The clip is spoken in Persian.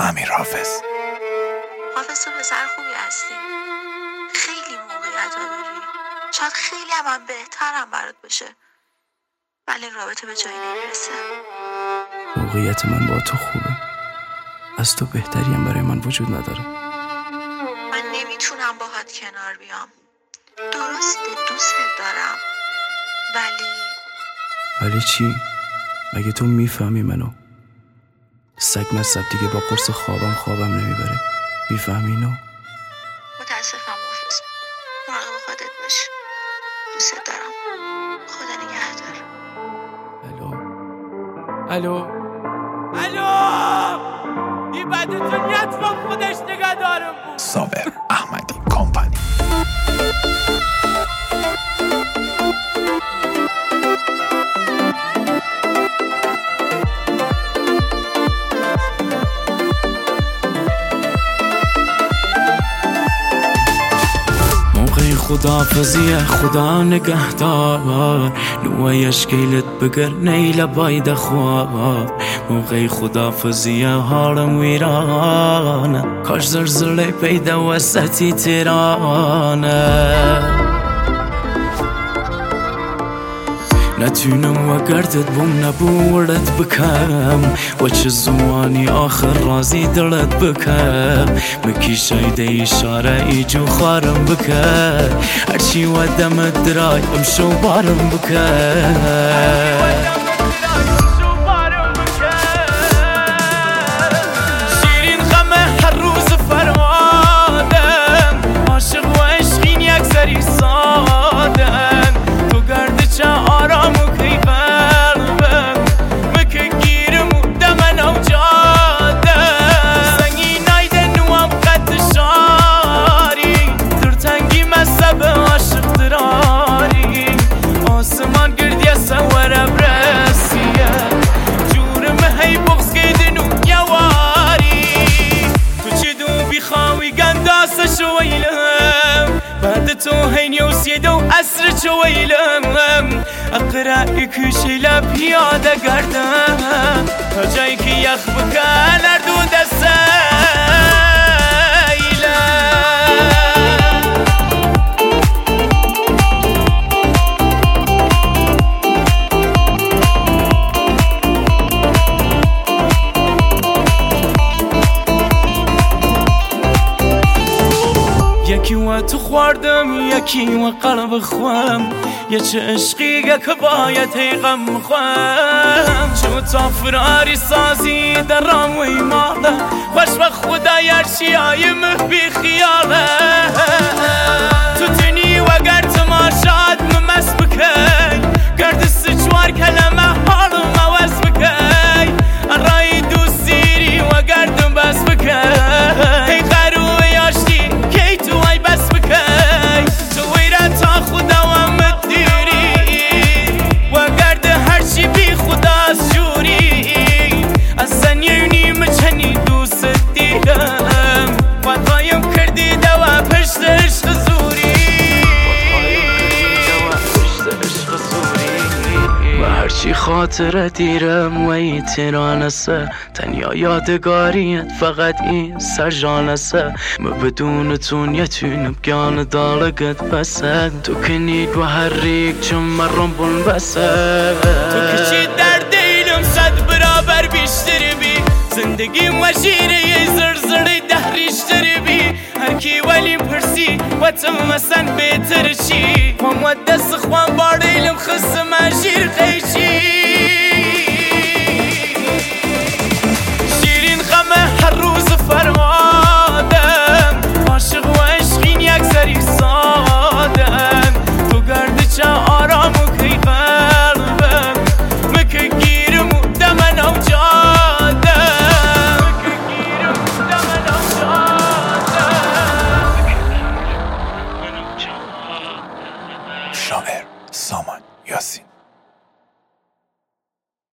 امیر حافظ. حافظ تو پسر خوبی هستی، خیلی موقعیت ها داری، شاید خیلی هم بهترم برات بشه، ولی این رابطه به جایی نمیرسه. موقعیت من با تو خوبه، از تو بهتری هم برای من وجود نداره. من نمیتونم باهات کنار بیام، درسته دوستت دارم، ولی چی؟ مگه تو میفهمی منو؟ سگ مصب دیگه با قرص خوابم نمیبره، میفهمی اینو؟ متاسفم حافظ، مراقب خودت باش، دوستت دارم، خدا نگهدار. الو این بدتون یتفا خودش نگه دارم بود. صابر احمدی کمپانی. خدافزیه خدا نگهدار، نویش گیلت بگر نیل باید خوار. موقعی خدافزیه حالم ویرانه، کاش زلزله پیدا وسطی تهرانه. نتونم وگردت بوم نبورت بکم، و چه زمانی آخر رازی دلت بکم. مکی شایده اشاره ایجو خارم بکم، هرچی و دمت درای امشو بارم بکم. شیرین غمه هر روز فرمادم، عاشق و عشقین یک سری سادم. تو گرد چه آرام و کی قلبم، مکه گیرم و دمن او جادم. سنگی نایده نوام قد شاری، در تنگی مذهب عاشق دراری. آسمان گردیه سوره برسیه، جورم هی بغز گیدن و یواری. تو چی دو بیخواوی گنداسه شویلم، بعد تو هین یوسیده و عصر چویلم. اقرأی کشی لپیاده گردم، تا جایی که یخ بکن اردو یکی و تو خوردم یکی و قلب خوام، یه چه عشقیه که باید هی غم خوام. چه تا فراری سازی در رام و ایماله، خوش و خدای هرچی آیم بی خیاله. تو تنی و گر تماشاد ممس بکی، گرد سچوار کلمه حالم عوض بکی. رای دوست سیری و گردم بس بکی، هی قروه یاشتی کی تو ای بس بکی. تو ویره تا خدا و مدیری، و گرد هرچی بی خدا از جوری. از زنیونی مچنی دوست دیدم، و قایم کردی دوا پشت عشق زوری. و هرچی خاطره دیرم و ای تیرانسه، تنیا یادگاریت فقط این سرجانسه. ما بدون تو نتونم گان دالگت بسه، تو کنید و هر ریک چون مرم بون بسه. تو کشی در دیلم صد برابر بیشتر بی، زندگیم و شیره زرزره دهریشتر بی. هرکی ولی پرسی و تم مثلا بهتر چی، و دست خوان باردیلم خسته مجیر